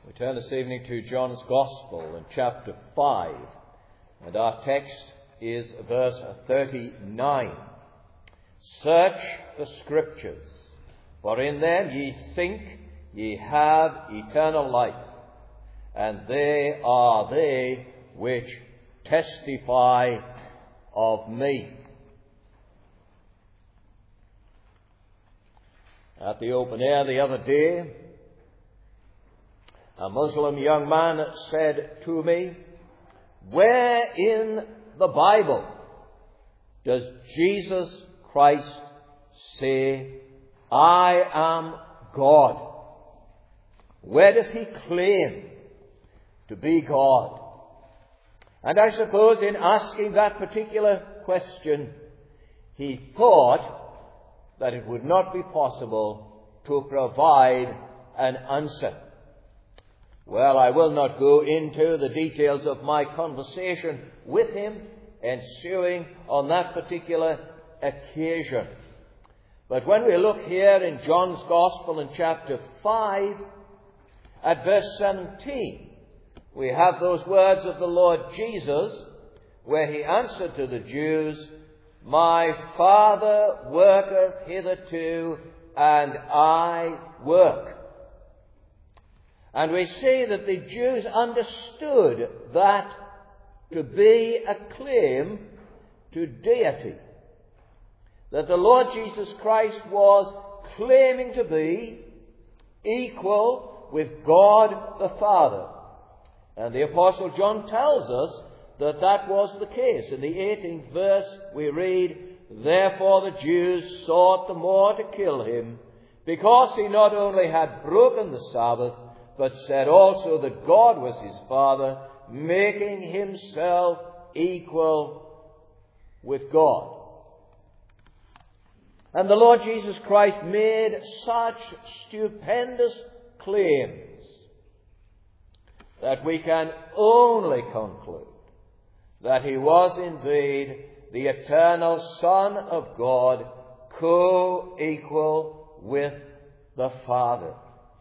We turn this evening to John's Gospel in chapter 5, and our text is verse 39. Search the Scriptures, for in them ye think ye have eternal life, and they are they which testify of me. At the open air the other day, a Muslim young man said to me, "Where in the Bible does Jesus Christ say, 'I am God'? Where does he claim to be God?" And I suppose in asking that particular question, he thought that it would not be possible to provide an answer. Well, I will not go into the details of my conversation with him ensuing on that particular occasion. But when we look here in John's Gospel in chapter 5, at verse 17, we have those words of the Lord Jesus, where he answered to the Jews, "My Father worketh hitherto, and I work." And we see that the Jews understood that to be a claim to deity, that the Lord Jesus Christ was claiming to be equal with God the Father. And the Apostle John tells us that that was the case. In the 18th verse we read, "Therefore the Jews sought the more to kill him, because he not only had broken the Sabbath, but said also that God was his Father, making himself equal with God." And the Lord Jesus Christ made such stupendous claims that we can only conclude that he was indeed the eternal Son of God, co-equal with the Father.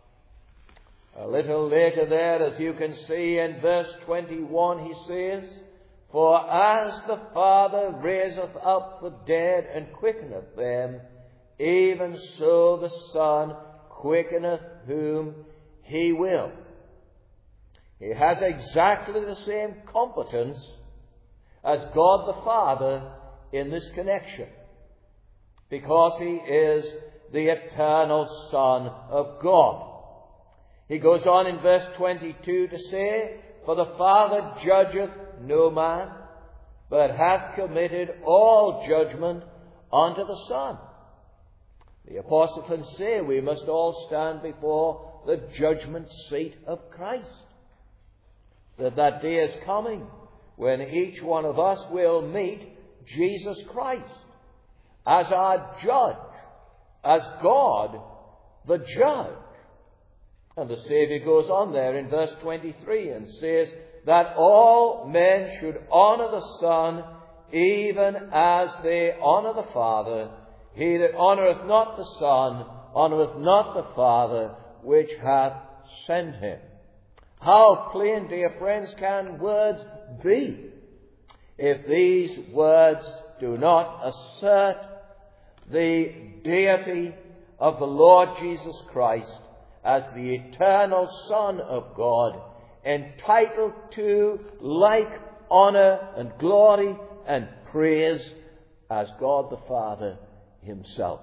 A little later there, as you can see in verse 21, he says, "For as the Father raiseth up the dead and quickeneth them, even so the Son quickeneth whom he will." He has exactly the same competence as God the Father in this connection, because he is the eternal Son of God. He goes on in verse 22 to say, "For the Father judgeth no man, but hath committed all judgment unto the Son." The Apostle can say we must all stand before the judgment seat of Christ. That day is coming when each one of us will meet Jesus Christ as our judge, as God the judge. And the Saviour goes on there in verse 23 and says that all men should honour the Son even as they honour the Father. He that honoureth not the Son honoureth not the Father which hath sent him. How plain, dear friends, can words be if these words do not assert the deity of the Lord Jesus Christ as the eternal Son of God, entitled to like honour and glory and praise as God the Father himself.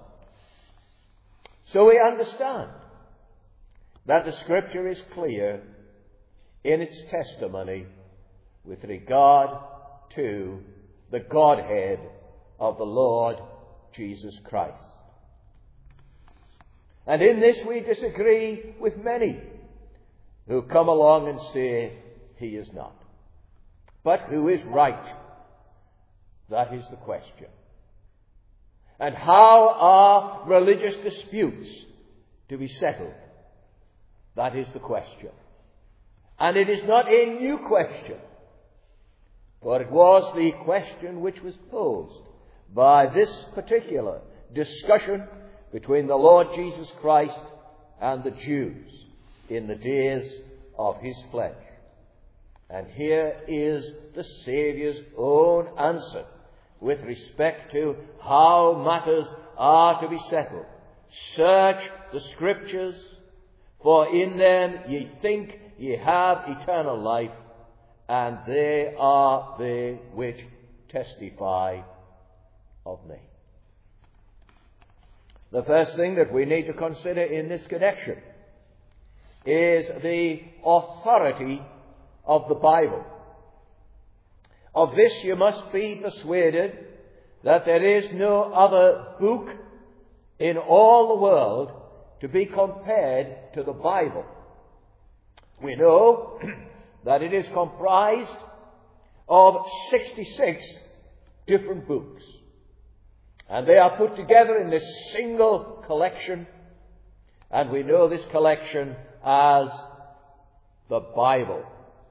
So we understand that the Scripture is clear in its testimony with regard to the Godhead of the Lord Jesus Christ. And in this we disagree with many who come along and say he is not. But who is right? That is the question. And how are religious disputes to be settled? That is the question. And it is not a new question, for it was the question which was posed by this particular discussion between the Lord Jesus Christ and the Jews in the days of his flesh. And here is the Saviour's own answer with respect to how matters are to be settled. Search the Scriptures, for in them ye think ye have eternal life, and they are they which testify of me. The first thing that we need to consider in this connection is the authority of the Bible. Of this you must be persuaded, that there is no other book in all the world to be compared to the Bible. We know that it is comprised of 66 different books, and they are put together in this single collection, and we know this collection as the Bible.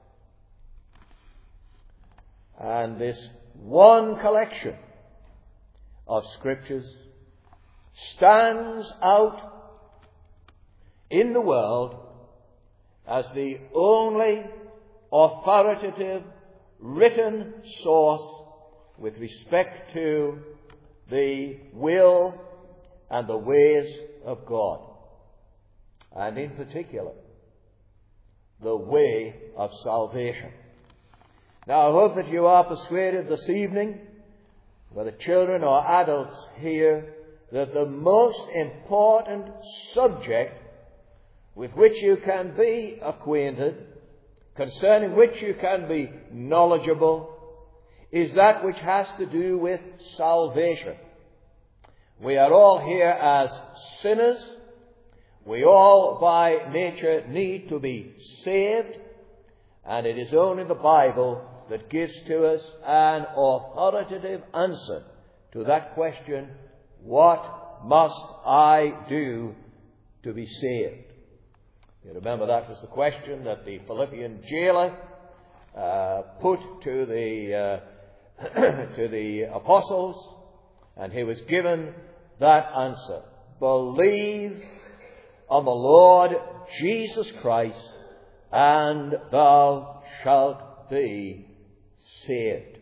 And this one collection of Scriptures stands out in the world as the only authoritative written source with respect to the will and the ways of God, and in particular the way of salvation. Now, I hope that you are persuaded this evening, whether children or adults here, that the most important subject with which you can be acquainted, concerning which you can be knowledgeable, is that which has to do with salvation. We are all here as sinners. We all by nature need to be saved, and it is only the Bible that gives to us an authoritative answer to that question, what must I do to be saved? You remember that was the question that the Philippian jailer put to the to the apostles, and he was given that answer. Believe on the Lord Jesus Christ, and thou shalt be saved.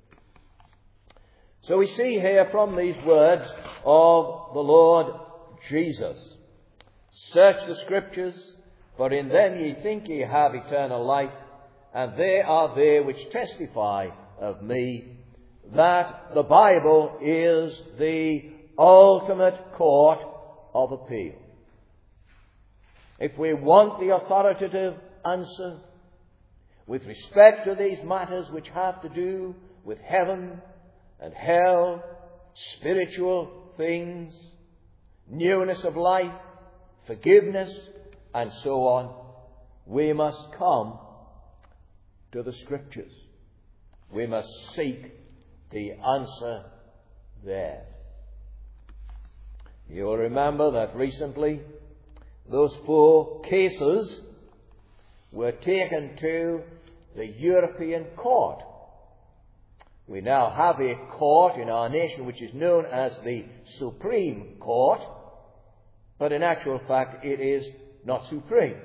So we see here from these words of the Lord Jesus, search the Scriptures, for in them ye think ye have eternal life, and they are they which testify of me, that the Bible is the ultimate court of appeal. If we want the authoritative answer with respect to these matters which have to do with heaven and hell, spiritual things, newness of life, forgiveness, and so on, we must come to the Scriptures. We must seek the answer there. You'll remember that recently those 4 cases were taken to the European Court. We now have a court in our nation which is known as the Supreme Court, but in actual fact it is not supreme,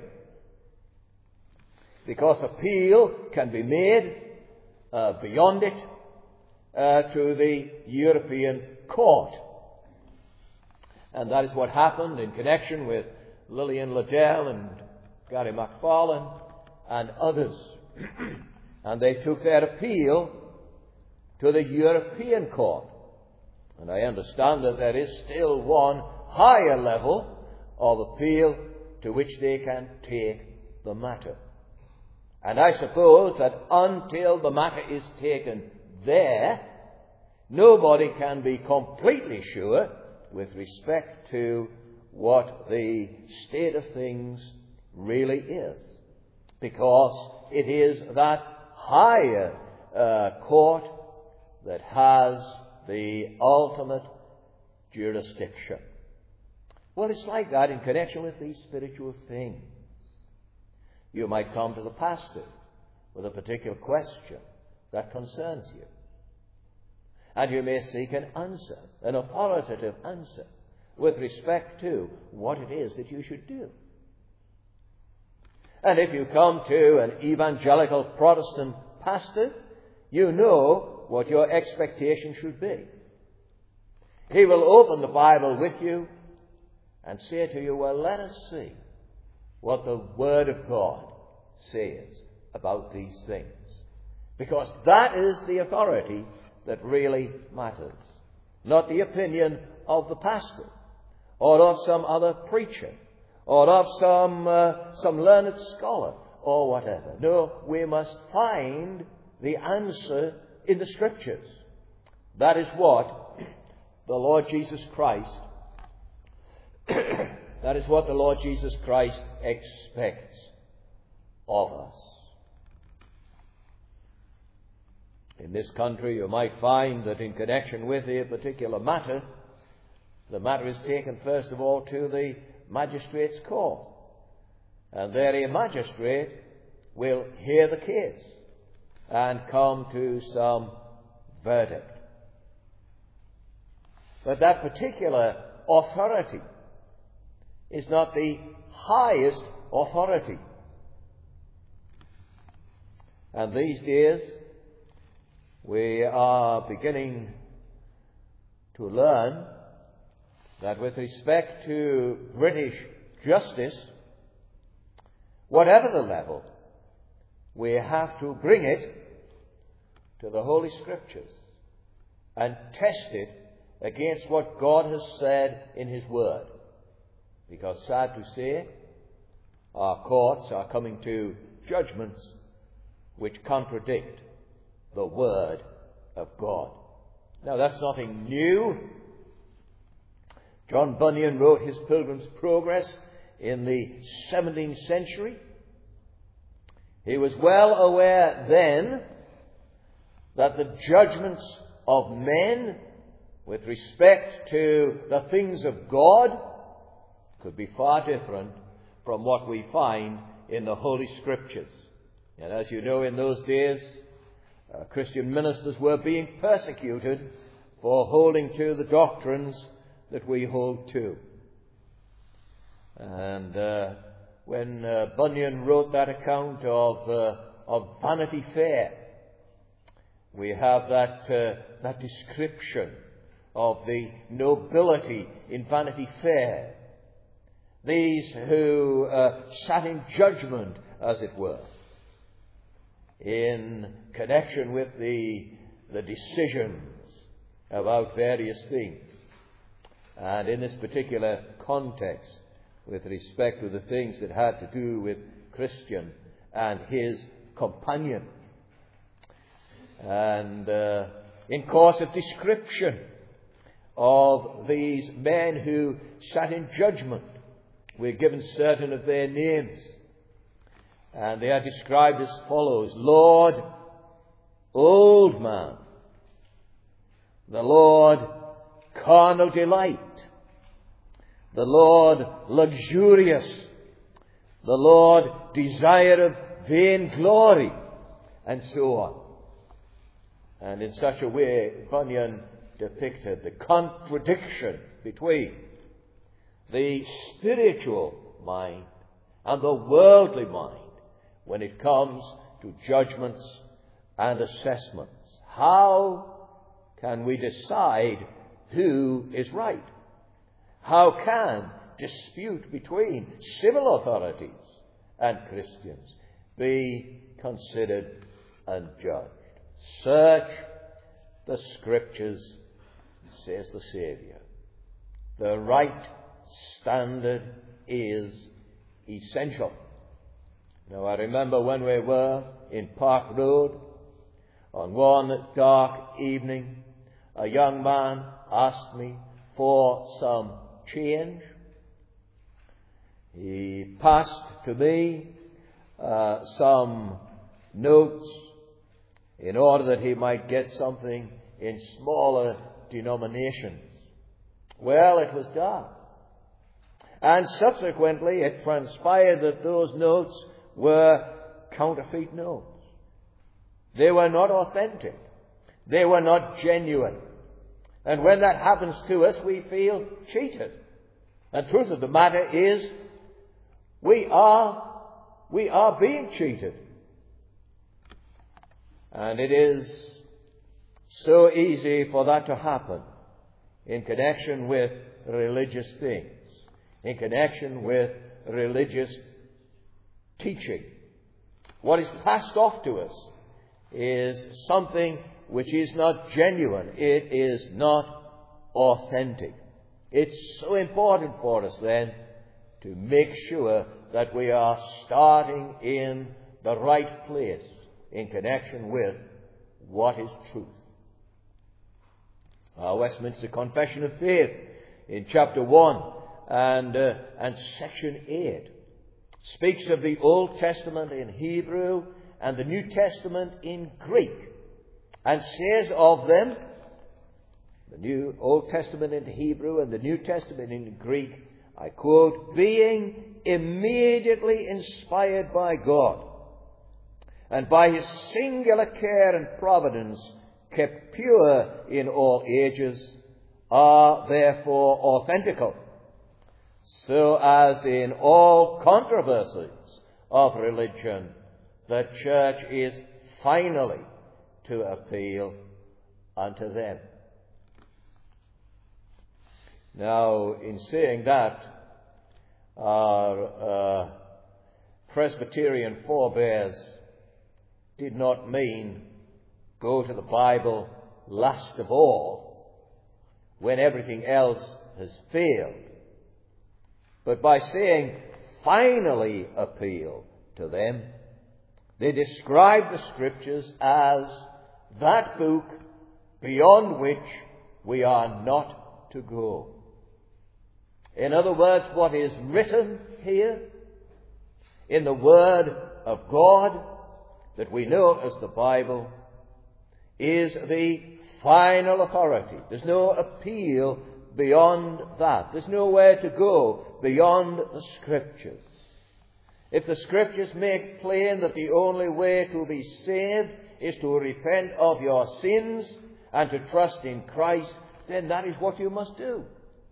because appeal can be made beyond it to the European Court. And that is what happened in connection with Lillian Liddell and Gary McFarlane and others. And they took their appeal to the European Court. And I understand that there is still one higher level of appeal to which they can take the matter. And I suppose that until the matter is taken there, nobody can be completely sure with respect to what the state of things really is, because it is that higher court that has the ultimate jurisdiction. Well, it's like that in connection with these spiritual things. You might come to the pastor with a particular question that concerns you, and you may seek an answer, an authoritative answer, with respect to what it is that you should do. And if you come to an evangelical Protestant pastor, you know what your expectation should be. He will open the Bible with you and say to you, well, let us see what the Word of God says about these things. Because that is the authority that really matters. Not the opinion of the pastor, or of some other preacher, or of some learned scholar, or whatever. No, we must find the answer in the Scriptures. That is what the Lord Jesus Christ that is what the Lord Jesus Christ expects of us. In this country, you might find that in connection with a particular matter, the matter is taken first of all to the magistrate's court. And there a magistrate will hear the case and come to some verdict. But that particular authority is not the highest authority. And these days, we are beginning to learn that with respect to British justice, whatever the level, we have to bring it to the Holy Scriptures and test it against what God has said in His Word. Because, sad to say, our courts are coming to judgments which contradict the Word of God. Now, that's nothing new. John Bunyan wrote his Pilgrim's Progress in the 17th century. He was well aware then that the judgments of men with respect to the things of God could be far different from what we find in the Holy Scriptures. And as you know, in those days, Christian ministers were being persecuted for holding to the doctrines that we hold to. And when Bunyan wrote that account of Vanity Fair, we have that description of the nobility in Vanity Fair. These who sat in judgment, as it were, in connection with the decisions about various things. And in this particular context, with respect to the things that had to do with Christian and his companion. And in course of description of these men who sat in judgment, we're given certain of their names. And they are described as follows: Lord, old man; the Lord, carnal delight; the Lord, luxurious; the Lord, desire of vain glory, and so on. And in such a way, Bunyan depicted the contradiction between the spiritual mind and the worldly mind when it comes to judgments and assessments. How can we decide who is right? How can dispute between civil authorities and Christians be considered and judged? Search the Scriptures, says the Saviour. The right standard is essential. Now, I remember when we were in Park Road, on one dark evening, a young man asked me for some change. He passed to me some notes in order that he might get something in smaller denominations. Well, it was dark. And subsequently it transpired that those notes were counterfeit notes. They were not authentic. They were not genuine. And when that happens to us, we feel cheated. The truth of the matter is, we are we are being cheated. And it is so easy for that to happen in connection with religious things, in connection with religious teaching. What is passed off to us is something which is not genuine. It is not authentic. It's so important for us then to make sure that we are starting in the right place in connection with what is truth. Our Westminster Confession of Faith in chapter 1 and section 8 speaks of the Old Testament in Hebrew and the New Testament in Greek, and says of them, the New Old Testament in Hebrew and the New Testament in Greek, I quote, being immediately inspired by God, and by his singular care and providence kept pure in all ages, are therefore authentical, so as in all controversies of religion, the church is finally to appeal unto them. Now, in saying that, our Presbyterian forebears did not mean go to the Bible last of all when everything else has failed, but by saying finally appeal to them, they describe the Scriptures as that book beyond which we are not to go. In other words, what is written here in the Word of God that we know as the Bible is the final authority. There's no appeal beyond that. There's nowhere to go beyond the Scriptures. If the Scriptures make plain that the only way to be saved is to repent of your sins and to trust in Christ, then that is what you must do.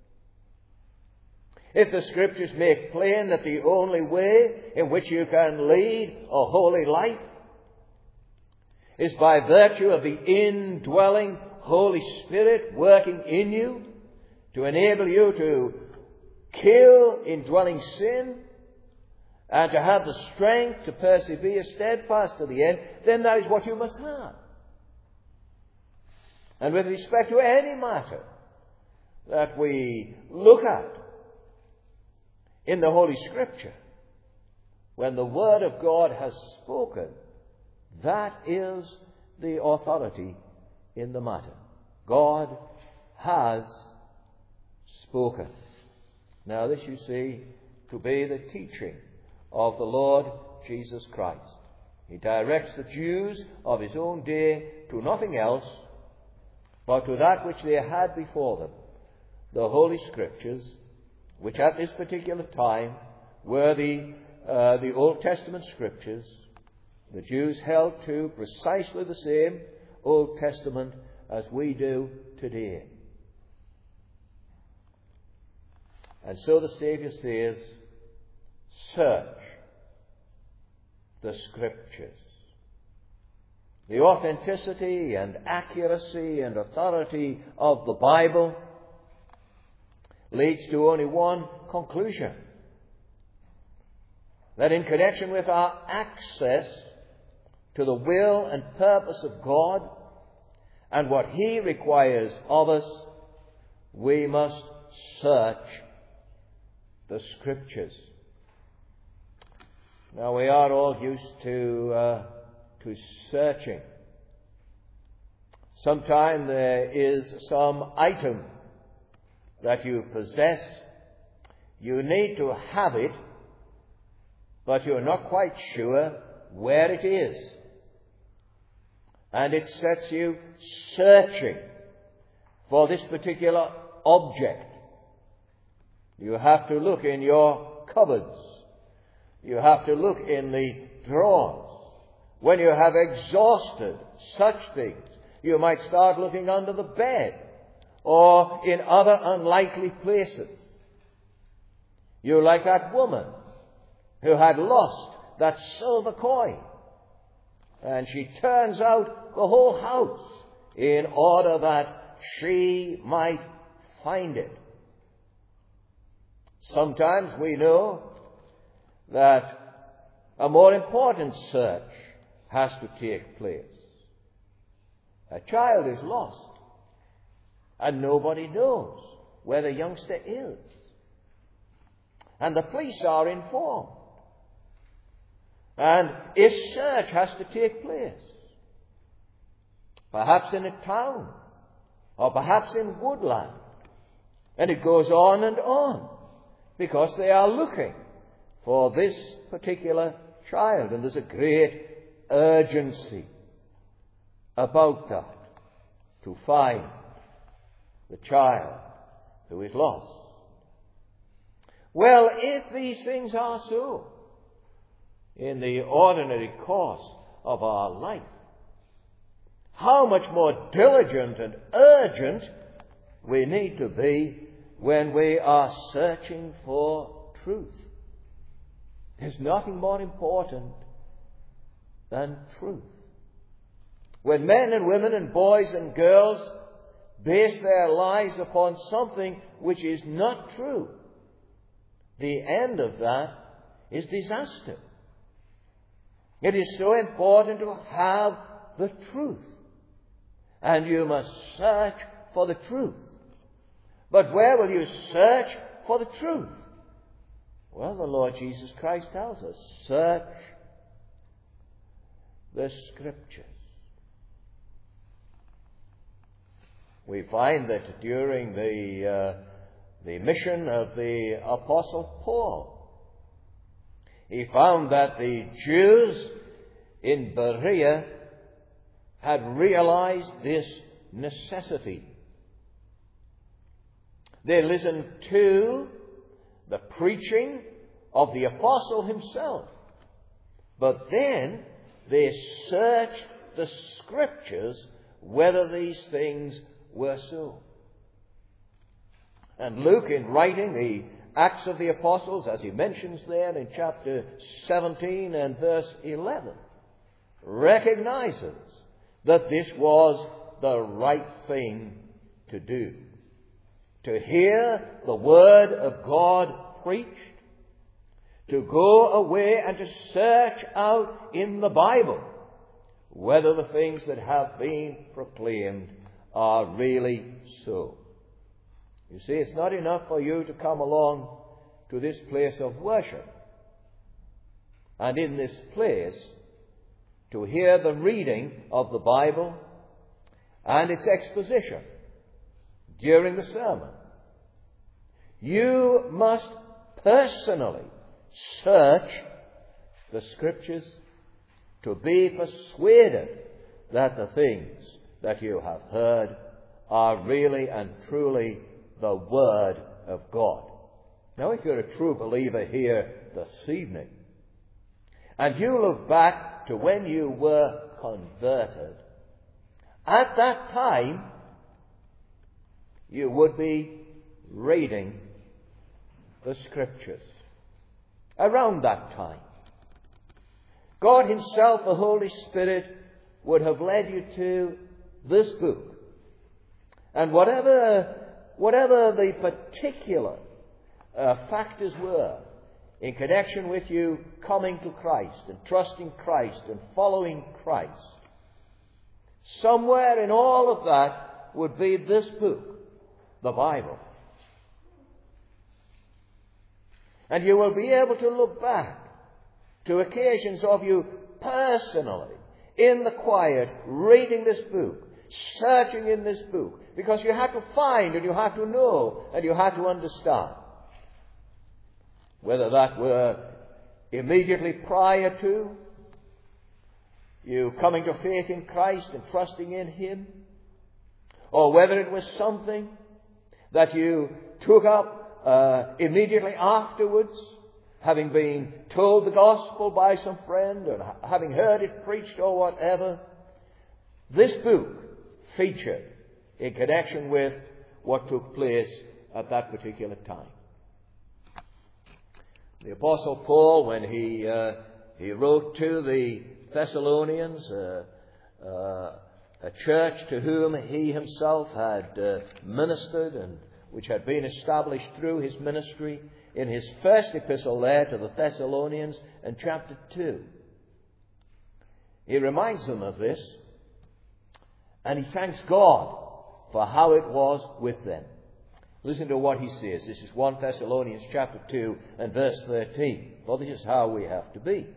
If the Scriptures make plain that the only way in which you can lead a holy life is by virtue of the indwelling Holy Spirit working in you to enable you to kill indwelling sin and to have the strength to persevere steadfast to the end, then that is what you must have. And with respect to any matter that we look at in the Holy Scripture, when the Word of God has spoken, that is the authority in the matter. God has spoken. Now this, you see, to be the teaching of the Lord Jesus Christ. He directs the Jews of his own day to nothing else but to that which they had before them, the Holy Scriptures, which at this particular time were the Old Testament Scriptures. The Jews held to precisely the same Old Testament as we do today. And so the Saviour says, search the Scriptures. The authenticity and accuracy and authority of the Bible leads to only one conclusion: that in connection with our access to the will and purpose of God and what He requires of us, we must search the Scriptures. Now, we are all used to searching. Sometime there is some item that you possess. You need to have it, but you're not quite sure where it is. And it sets you searching for this particular object. You have to look in your cupboards. You have to look in the drawers. When you have exhausted such things, you might start looking under the bed or in other unlikely places. You're like that woman who had lost that silver coin. And she turns out the whole house in order that she might find it. Sometimes we know that a more important search has to take place. A child is lost, and nobody knows where the youngster is. And the police are informed. And a search has to take place. Perhaps in a town, or perhaps in woodland. And it goes on and on, because they are looking for this particular child. And there's a great urgency about that, to find the child who is lost. Well, if these things are so in the ordinary course of our life, how much more diligent and urgent we need to be when we are searching for truth. There's nothing more important than truth. When men and women and boys and girls base their lives upon something which is not true, the end of that is disaster. It is so important to have the truth. And you must search for the truth. But where will you search for the truth? Well, the Lord Jesus Christ tells us, search the Scriptures. We find that during the mission of the Apostle Paul, he found that the Jews in Berea had realized this necessity. They listened to the preaching of the apostle himself, but then they searched the Scriptures whether these things were so. And Luke, in writing the Acts of the Apostles, as he mentions there in chapter 17 and verse 11, recognizes that this was the right thing to do. To hear the Word of God preached, to go away and to search out in the Bible whether the things that have been proclaimed are really so. You see, it's not enough for you to come along to this place of worship, and in this place to hear the reading of the Bible and its exposition during the sermon. You must personally search the Scriptures to be persuaded that the things that you have heard are really and truly the Word of God. Now, if you're a true believer here this evening, and you look back to when you were converted, at that time you would be reading the Scriptures. Around that time, God Himself, the Holy Spirit, would have led you to this book. And whatever the particular factors were in connection with you coming to Christ and trusting Christ and following Christ, somewhere in all of that would be this book, the Bible. And you will be able to look back to occasions of you personally, in the quiet, reading this book, searching in this book, because you had to find and you had to know and you had to understand. Whether that were immediately prior to you coming to faith in Christ and trusting in Him, or whether it was something that you took up immediately afterwards, having been told the gospel by some friend or having heard it preached or whatever, this book featured in connection with what took place at that particular time. The Apostle Paul, when he he wrote to the Thessalonians, a church to whom he himself had ministered and which had been established through his ministry, in his first epistle there to the Thessalonians in chapter 2. He reminds them of this, and he thanks God for how it was with them. Listen to what he says. This is 1 Thessalonians chapter 2 and verse 13. For this is how we have to be.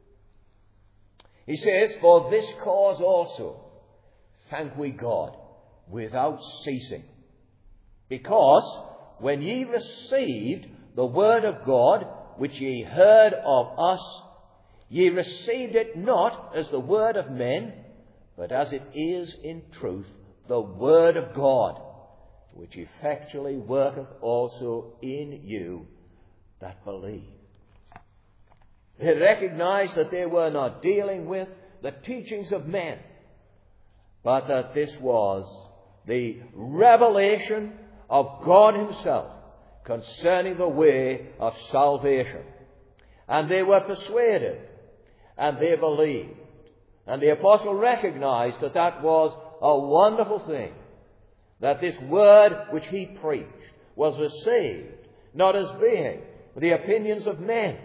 He says, "For this cause also thank we God without ceasing, because when ye received the word of God, which ye heard of us, ye received it not as the word of men, but as it is in truth the word of God, which effectually worketh also in you that believe." They recognized that they were not dealing with the teachings of men, but that this was the revelation of God himself concerning the way of salvation. And they were persuaded, and they believed. And the apostle recognized that that was a wonderful thing, that this word which he preached was received, not as being the opinions of men,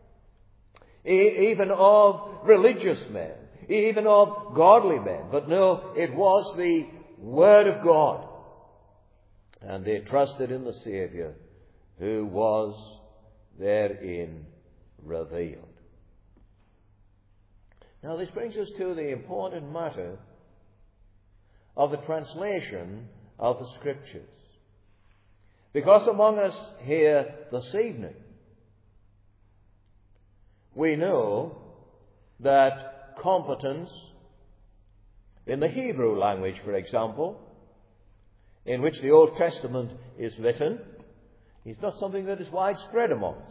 even of religious men, even of godly men, but no, it was the word of God. And they trusted in the Saviour who was therein revealed. Now this brings us to the important matter of the translation of the Scriptures. Because among us here this evening, we know that competence in the Hebrew language, for example, in which the Old Testament is written, is not something that is widespread among us.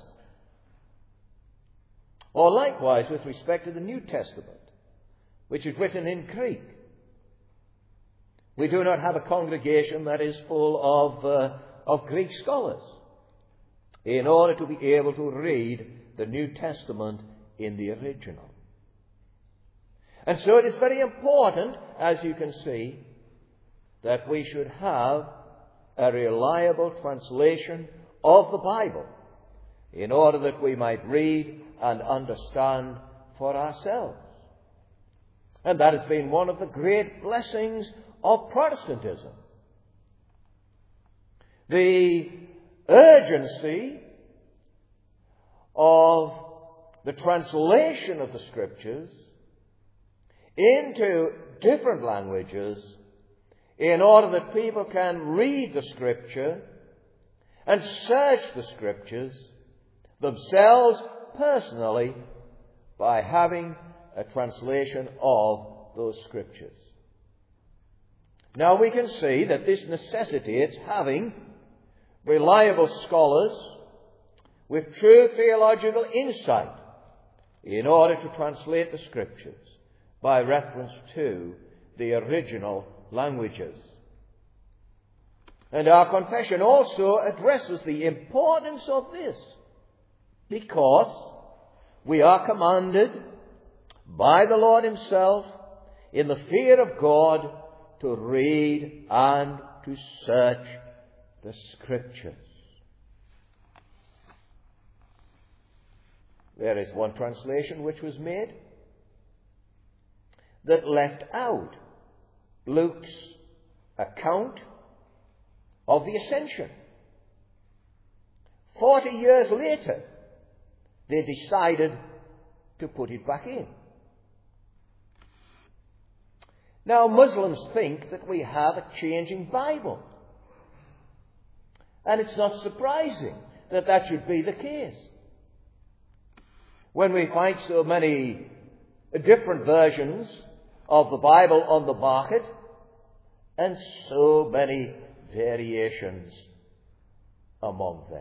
Or likewise with respect to the New Testament, which is written in Greek. We do not have a congregation that is full of Greek scholars in order to be able to read the New Testament in the original. And so it is very important, as you can see, that we should have a reliable translation of the Bible in order that we might read and understand for ourselves. And that has been one of the great blessings of Protestantism. The urgency of the translation of the Scriptures into different languages in order that people can read the Scripture and search the Scriptures themselves personally by having a translation of those Scriptures. Now we can see that this necessitates having reliable scholars with true theological insight in order to translate the Scriptures by reference to the original languages. And our confession also addresses the importance of this, because we are commanded by the Lord himself in the fear of God to read and to search the Scriptures. There is one translation which was made that left out Luke's account of the Ascension. 40 years later, they decided to put it back in. Now, Muslims think that we have a changing Bible. And it's not surprising that that should be the case, when we find so many different versions of the Bible on the market and so many variations among them.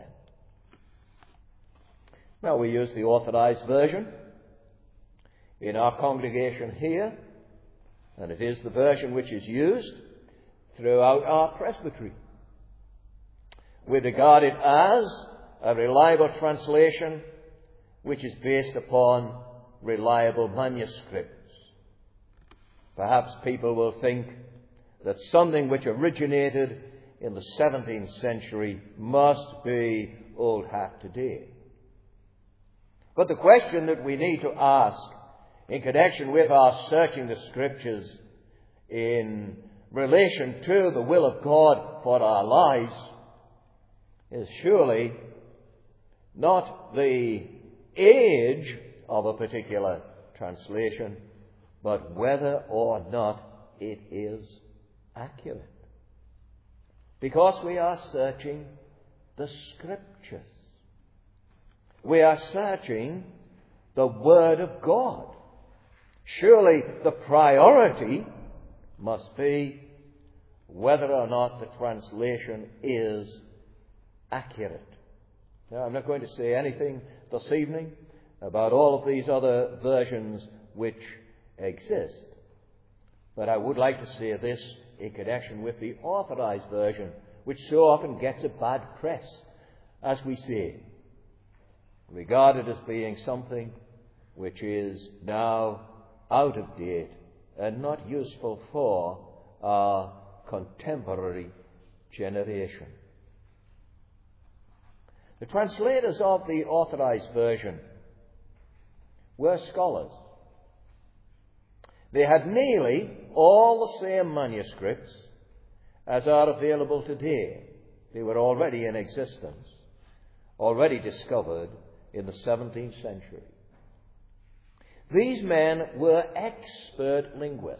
Now, we use the Authorized Version in our congregation here, and it is the version which is used throughout our presbytery. We regard it as a reliable translation which is based upon reliable manuscripts. Perhaps people will think that something which originated in the 17th century must be old hat today. But the question that we need to ask in connection with our searching the Scriptures in relation to the will of God for our lives is surely not the age of a particular translation, but whether or not it is accurate. Because we are searching the Scriptures. We are searching the Word of God. Surely the priority must be whether or not the translation is accurate. Now, I'm not going to say anything this evening about all of these other versions which exist, but I would like to say this in connection with the Authorized Version, which so often gets a bad press, as we say, regarded as being something which is now out of date and not useful for our contemporary generation. The translators of the Authorized Version were scholars. They had nearly all the same manuscripts as are available today. They were already in existence, already discovered in the 17th century. These men were expert linguists.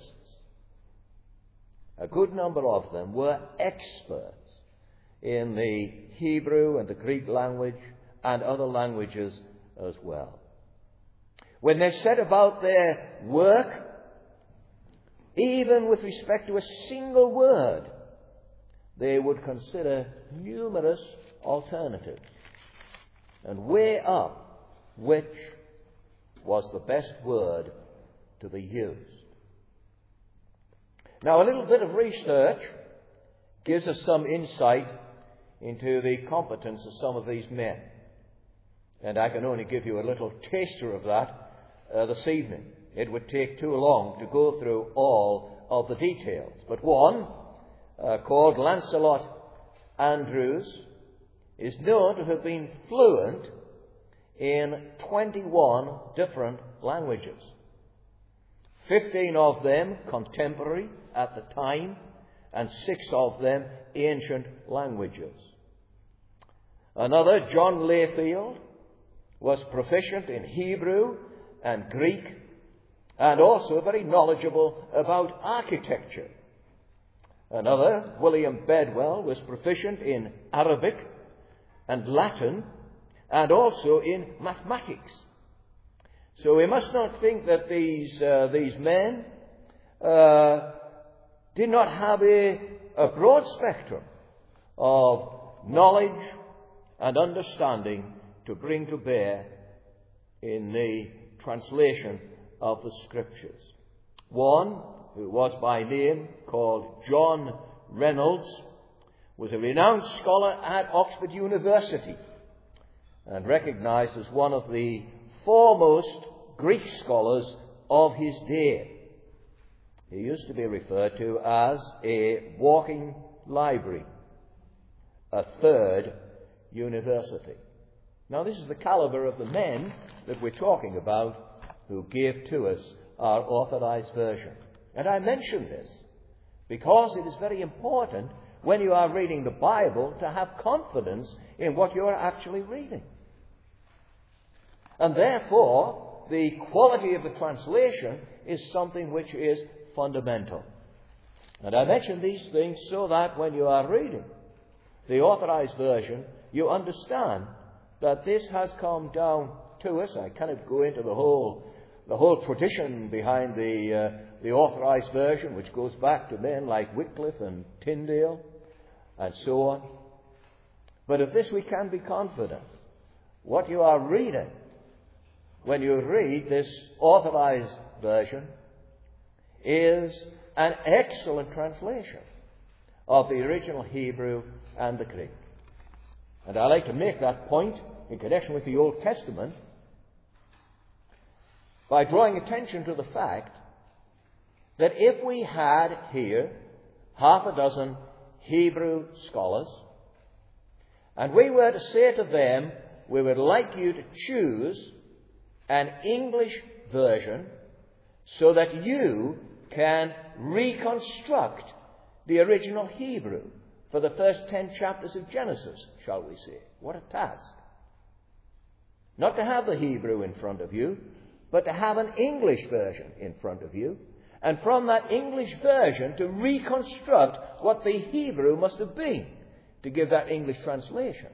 A good number of them were experts in the Hebrew and the Greek language and other languages as well. When they set about their work, even with respect to a single word, they would consider numerous alternatives and weigh up which was the best word to be used. Now, a little bit of research gives us some insight into the competence of some of these men. And I can only give you a little taster of that this evening. It would take too long to go through all of the details. But one, called Lancelot Andrews, is known to have been fluent in 21 different languages. 15 of them contemporary at the time, and 6 of them ancient languages. Another, John Layfield, was proficient in Hebrew and Greek, and also very knowledgeable about architecture. Another, William Bedwell, was proficient in Arabic and Latin, and also in mathematics. So we must not think that these men did not have a broad spectrum of knowledge and understanding to bring to bear in the translation of the Scriptures. One, who was by name called John Reynolds, was a renowned scholar at Oxford University and recognized as one of the foremost Greek scholars of his day. He used to be referred to as a walking library, a third university. Now, this is the caliber of the men that we're talking about who gave to us our Authorized Version. And I mention this because it is very important when you are reading the Bible to have confidence in what you are actually reading. And therefore, the quality of the translation is something which is fundamental. And I mention these things so that when you are reading the Authorized Version, you understand that this has come down to us. I cannot go into the whole tradition behind the Authorized Version, which goes back to men like Wycliffe and Tyndale and so on. But of this we can be confident. What you are reading when you read this Authorized Version is an excellent translation of the original Hebrew and the Greek. And I like to make that point in connection with the Old Testament, by drawing attention to the fact that if we had here half a dozen Hebrew scholars, and we were to say to them, we would like you to choose an English version so that you can reconstruct the original Hebrew for the first 10 chapters of Genesis, shall we say. What a task. Not to have the Hebrew in front of you, but to have an English version in front of you, and from that English version to reconstruct what the Hebrew must have been to give that English translation.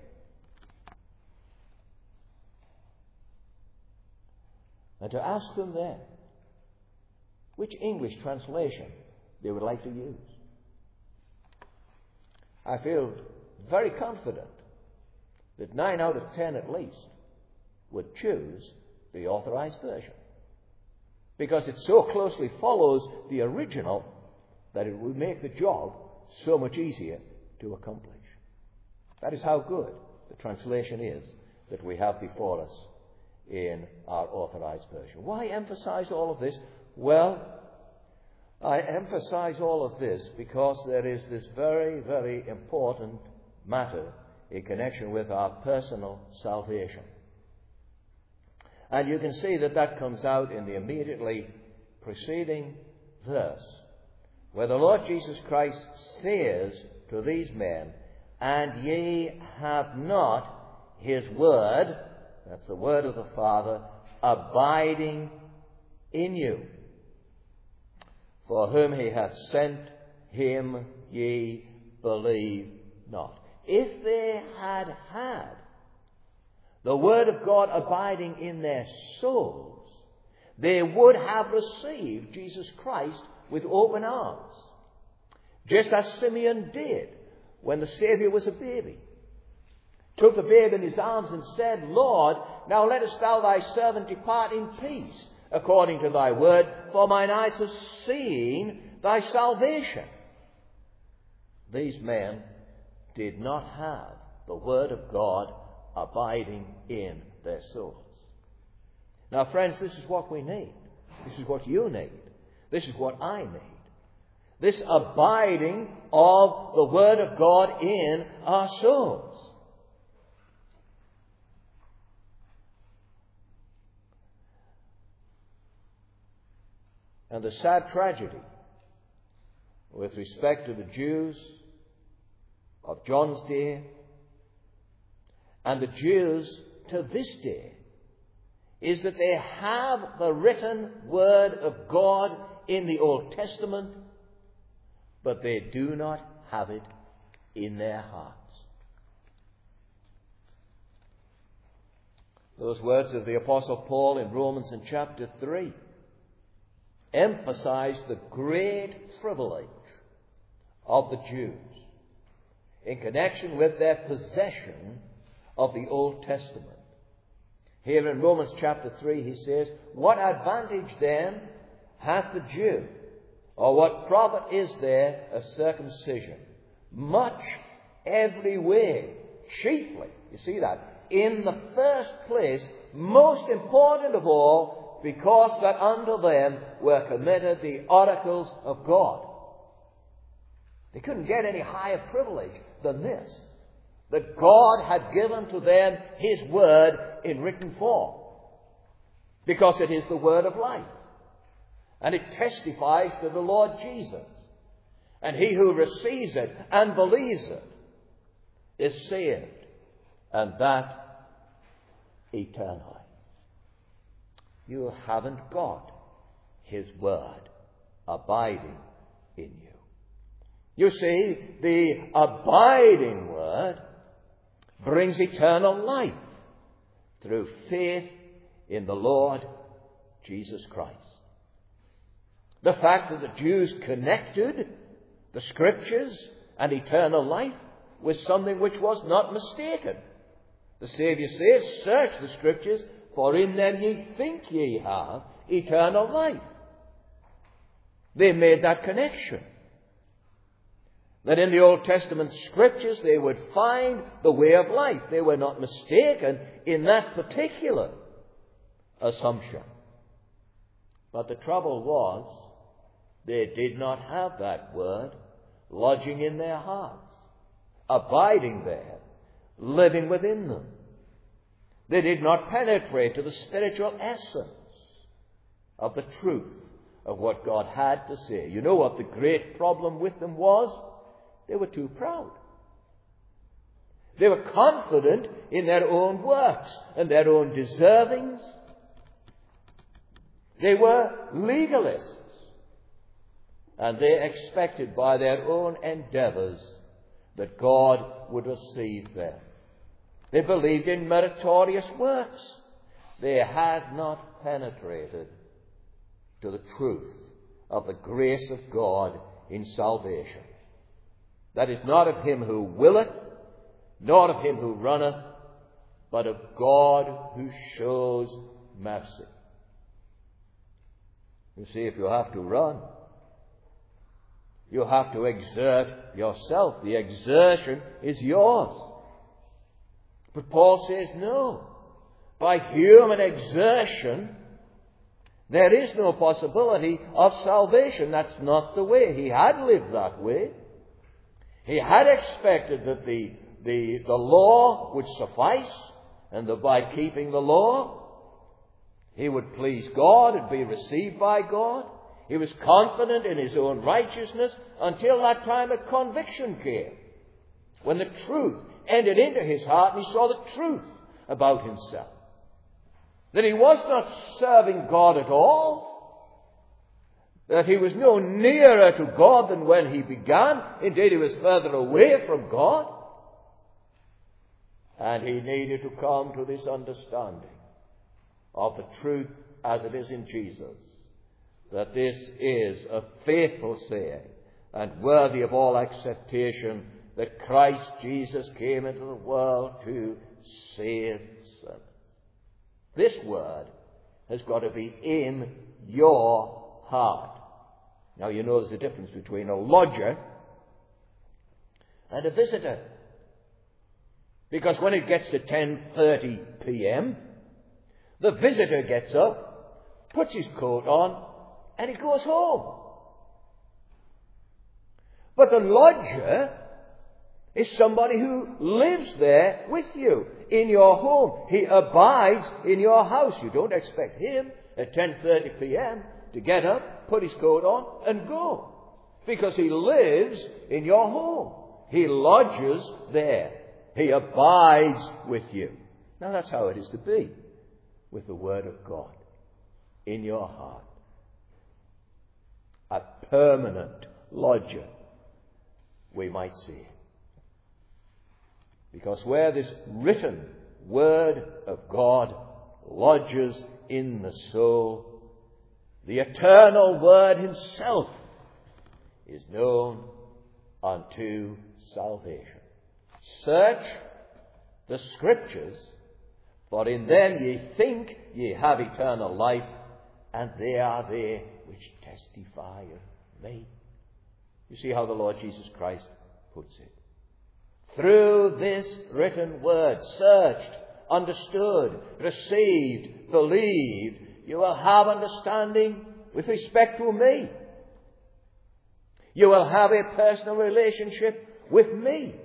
And to ask them then which English translation they would like to use. I feel very confident that 9 out of 10 at least would choose the Authorized Version, because it so closely follows the original that it would make the job so much easier to accomplish. That is how good the translation is that we have before us in our Authorized Version. Why emphasize all of this? Well, I emphasize all of this because there is this very, very important matter in connection with our personal salvation. And you can see that that comes out in the immediately preceding verse, where the Lord Jesus Christ says to these men, "And ye have not his word," that's the word of the Father, "abiding in you. For whom he hath sent, him ye believe not." If they had had the word of God abiding in their souls, they would have received Jesus Christ with open arms, just as Simeon did when the Saviour was a baby. Took the babe in his arms and said, "Lord, now lettest thou thy servant depart in peace, according to thy word, for mine eyes have seen thy salvation." These men did not have the word of God abiding in their souls. Now, friends, this is what we need. This is what you need. This is what I need. This abiding of the word of God in our souls. And the sad tragedy with respect to the Jews of John's day and the Jews to this day is that they have the written word of God in the Old Testament, but they do not have it in their hearts. Those words of the Apostle Paul in Romans in chapter 3 emphasize the great privilege of the Jews in connection with their possession of the Old Testament. Here in Romans chapter 3 he says, "What advantage then hath the Jew? Or what profit is there of circumcision? Much every way, chiefly," you see that, "in the first place, most important of all, because that unto them were committed the oracles of God." They couldn't get any higher privilege than this, that God had given to them his word in written form, because it is the word of life, and it testifies to the Lord Jesus, and he who receives it and believes it is saved, and that eternally. You haven't got his word abiding in you. You see, the abiding word brings eternal life through faith in the Lord Jesus Christ. The fact that the Jews connected the Scriptures and eternal life was something which was not mistaken. The Saviour says, "Search the Scriptures, for in them ye think ye have eternal life." They made that connection, that in the Old Testament Scriptures they would find the way of life. They were not mistaken in that particular assumption. But the trouble was, they did not have that word lodging in their hearts, abiding there, living within them. They did not penetrate to the spiritual essence of the truth of what God had to say. You know what the great problem with them was? They were too proud. They were confident in their own works and their own deservings. They were legalists. And they expected by their own endeavors that God would receive them. They believed in meritorious works. They had not penetrated to the truth of the grace of God in salvation. That is not of him who willeth, not of him who runneth, but of God who shows mercy. You see, if you have to run, you have to exert yourself. The exertion is yours. But Paul says, no. By human exertion, there is no possibility of salvation. That's not the way. He had lived that way. He had expected that the law would suffice, and that by keeping the law, he would please God and be received by God. He was confident in his own righteousness until that time of conviction came, when the truth entered into his heart and he saw the truth about himself. That he was not serving God at all, that he was no nearer to God than when he began. Indeed, he was further away from God. And he needed to come to this understanding of the truth as it is in Jesus, that this is a faithful saying and worthy of all acceptation, that Christ Jesus came into the world to save sinners. This word has got to be in your heart. Now, you know there's a difference between a lodger and a visitor. Because when it gets to 10:30 p.m., the visitor gets up, puts his coat on, and he goes home. But the lodger is somebody who lives there with you in your home. He abides in your house. You don't expect him at 10:30 p.m. to get up, put his coat on, and go. Because he lives in your home. He lodges there. He abides with you. Now that's how it is to be with the Word of God in your heart. A permanent lodger, we might say. Because where this written Word of God lodges in the soul, the eternal Word himself is known unto salvation. Search the Scriptures, for in them ye think ye have eternal life, and they are they which testify of me. You see how the Lord Jesus Christ puts it. Through this written word, searched, understood, received, believed, you will have understanding with respect to me. You will have a personal relationship with me.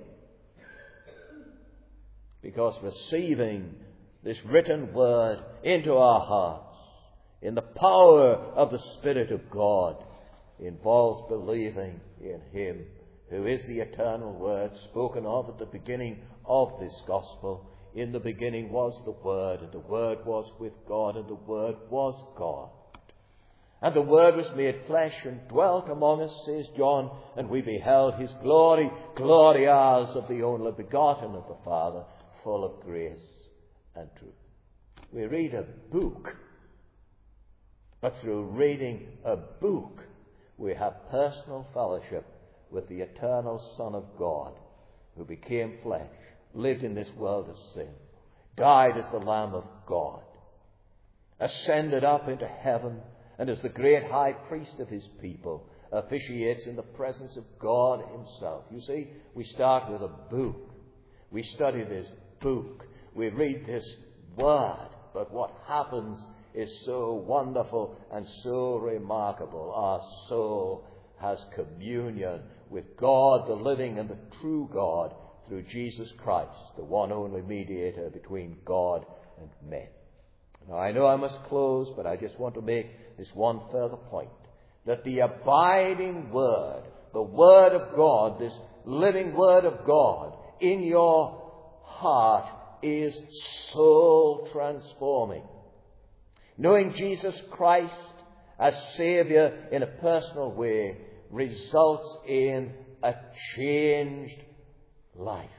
Because receiving this written word into our hearts in the power of the Spirit of God involves believing in him who is the eternal Word spoken of at the beginning of this gospel. In the beginning was the Word, and the Word was with God, and the Word was God. And the Word was made flesh and dwelt among us, says John, and we beheld his glory, glory as of the only begotten of the Father, full of grace and truth. We read a book, but through reading a book, we have personal fellowship with the eternal Son of God, who became flesh, lived in this world of sin, died as the Lamb of God, ascended up into heaven, and as the great high priest of his people, officiates in the presence of God himself. You see, we start with a book. We study this book. We read this word. But what happens is so wonderful and so remarkable. Our soul has communion with God, the living and the true God, through Jesus Christ, the one only mediator between God and men. Now, I know I must close, but I just want to make this one further point, that the abiding Word, the Word of God, this living Word of God in your heart, is soul transforming. Knowing Jesus Christ as Saviour in a personal way results in a changed life.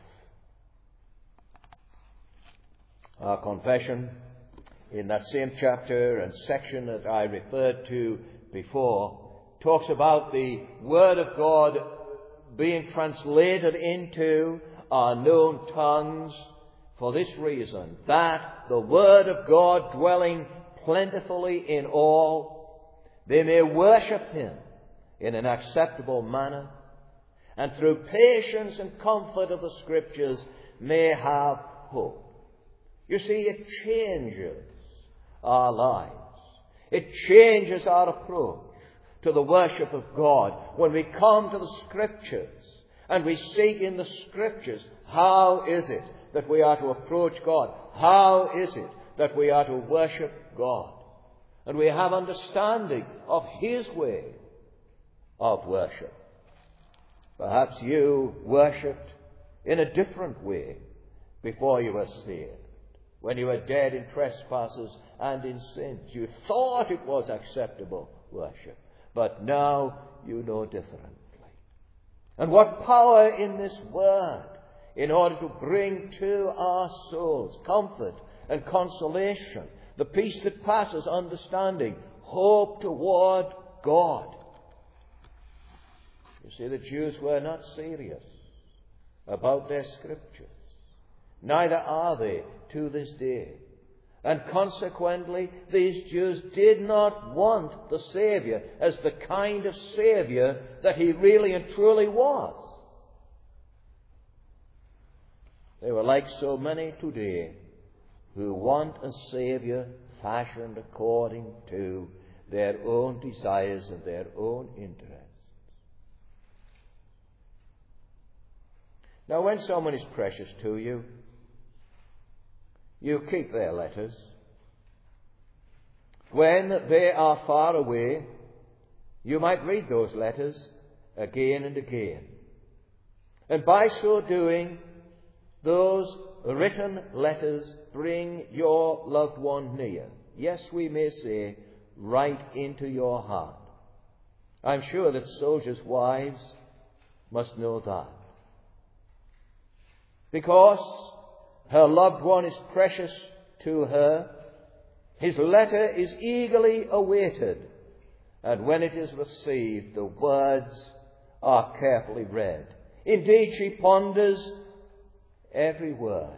Our confession in that same chapter and section that I referred to before talks about the Word of God being translated into our known tongues for this reason, that the Word of God dwelling plentifully in all, they may worship Him in an acceptable manner, and through patience and comfort of the Scriptures may have hope. You see, it changes our lives. It changes our approach to the worship of God when we come to the Scriptures and we seek in the Scriptures, how is it that we are to approach God? How is it that we are to worship God? And we have understanding of His way of worship. Perhaps you worshipped in a different way before you were saved. When you were dead in trespasses and in sins, you thought it was acceptable worship. But now you know differently. And what power in this Word in order to bring to our souls comfort and consolation, the peace that passes understanding, hope toward God. You see, the Jews were not serious about their Scriptures. Neither are they to this day. And consequently, these Jews did not want the Saviour as the kind of Saviour that He really and truly was. They were like so many today who want a Saviour fashioned according to their own desires and their own interests. Now, when someone is precious to you, you keep their letters. When they are far away, you might read those letters again and again. And by so doing, those written letters bring your loved one near. Yes, we may say, right into your heart. I'm sure that soldiers' wives must know that. Because her loved one is precious to her, his letter is eagerly awaited, and when it is received, the words are carefully read. Indeed, she ponders every word.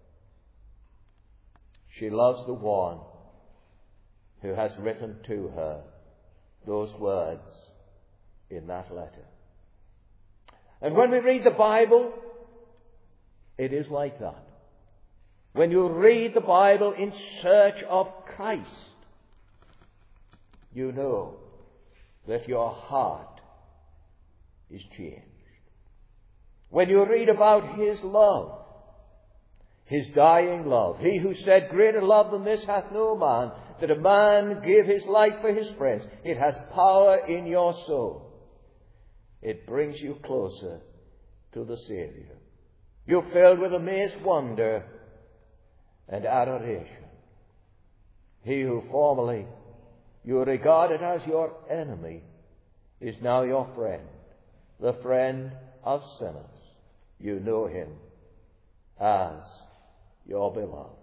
She loves the one who has written to her those words in that letter. And when we read the Bible, it is like that. When you read the Bible in search of Christ, you know that your heart is changed. When you read about His love, His dying love, He who said, "Greater love than this hath no man, that a man give his life for his friends," it has power in your soul. It brings you closer to the Saviour. You're filled with amazed wonder and adoration. He who formerly you regarded as your enemy is now your friend, the friend of sinners. You know Him as your beloved.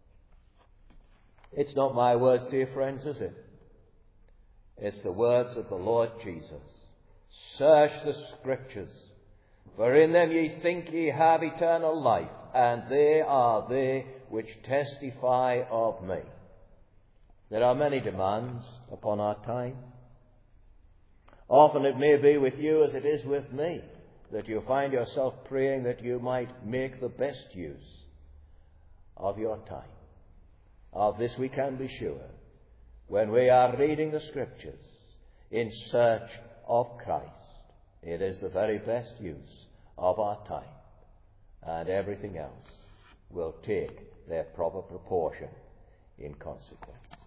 It's not my words, dear friends, is it? It's the words of the Lord Jesus. Search the Scriptures, for in them ye think ye have eternal life, and they are they which testify of me. There are many demands upon our time. Often it may be with you as it is with me, that you find yourself praying that you might make the best use of your time. Of this we can be sure, when we are reading the Scriptures in search of Christ, it is the very best use of our time, and everything else will take their proper proportion in consequence.